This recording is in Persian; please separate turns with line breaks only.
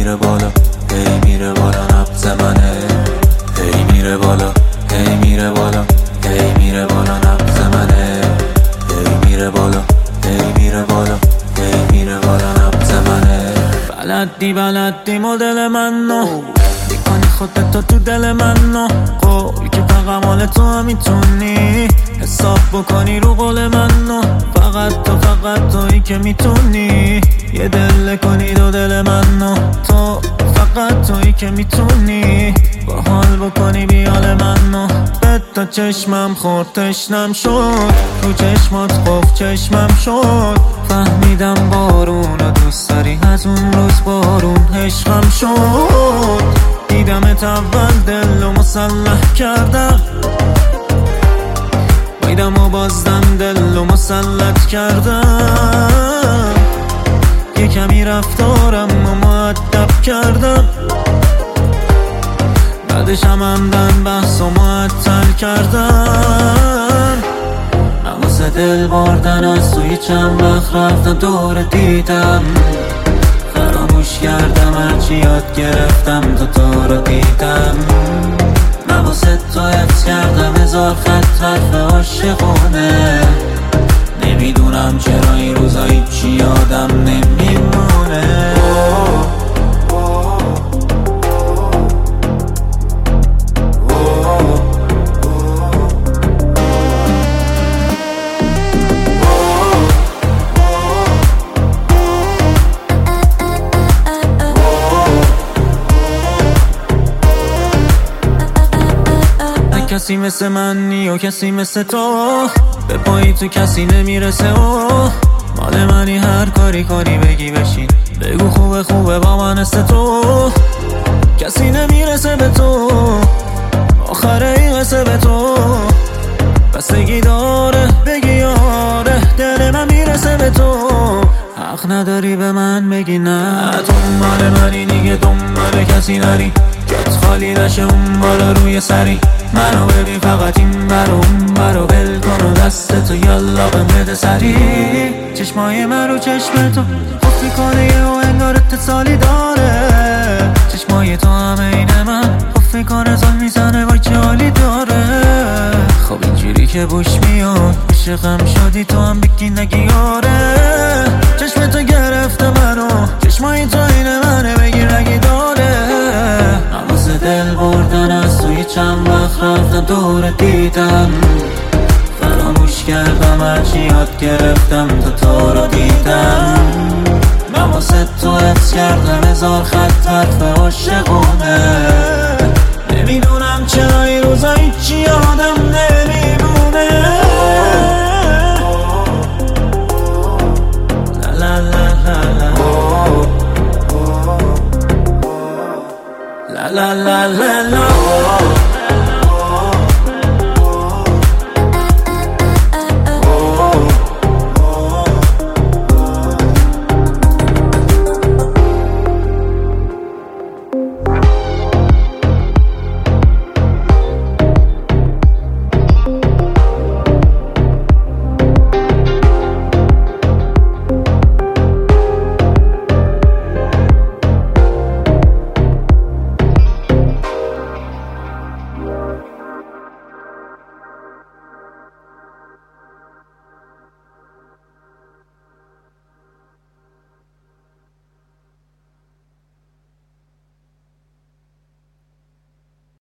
میره بالا، هی میره بالا نبض منه، هی میره بالا، هی میره بالا، هی میره بالا نبض منه، هی میره بالا، هی میره بالا، هی میره بالا نبض منه. بلدی مدل منو میکنی خودتو تو دل منو، قول که فقط مال تو هم میتونی حساب بکنی رو قول منو، فقط تویی که میتونی یه دل کنی دو دل منو، تو فقط تویی که میتونی با حال بکنی بیال منو. تا چشمم خورد تشنم شد، رو چشمات قفل چشمم شد، فهمیدم بارون رو دوست داری از اون روز بارون عشقم شد. دیدمت اول دل و مسلح کردم، ویدم و بازدم دل و مسلط کردم، یه کمی رفتارم و مؤدب کردم، بعدش هم همدن بحث و معطل کردم. من واسه دل بردن از توی چند وقت رفتم دور دیدم، فراموش کردم هرچی یاد گرفتم تو رو دیدم. من واسه تو حفظ کردم هزار خط حرف عاشقونه، نمیدونم چرا این روزا هیچی یادم نمیمونه. کسی مثل منی و کسی مثل تو، به پایی تو کسی نمیرسه و مال منی هر کاری کنی بگی بشین بگو خوبه با من است تو، کسی نمیرسه به تو آخر این قصه به تو، بستگی داره بگی آره دل من میرسه به تو، حق نداری به من بگی نه تو مال منی دیگه دنبال کسی نری، جات خالی نشه اون بالا روی سری، منو ببین فقط این برو اون برو بل کن و دست تو یالا بده سری. چشمای من رو چشم تو خوف میکنه یه و انگار اتصالی داره، چشمای تو همه اینه من خوف میکنه زل میزنه وای چه حالی داره. خب اینجوری که بوش میاد عاشقم شدی تو هم بگی نگی آره، چشم تو گرفته منو چشمای تو اینه منه بگی رگی داره. واسه دل بردن از توی چند وقت رفتم دور دیدم، فراموش کردم هرچی یاد گرفتم تو رو دیدم. من واسه تو حفظ کردم هزار خط حرف عاشقونه، نمیدونم چرا این روزا هیچی یادم نمیمونه. لا لا لا لا لا لا لا لا لا.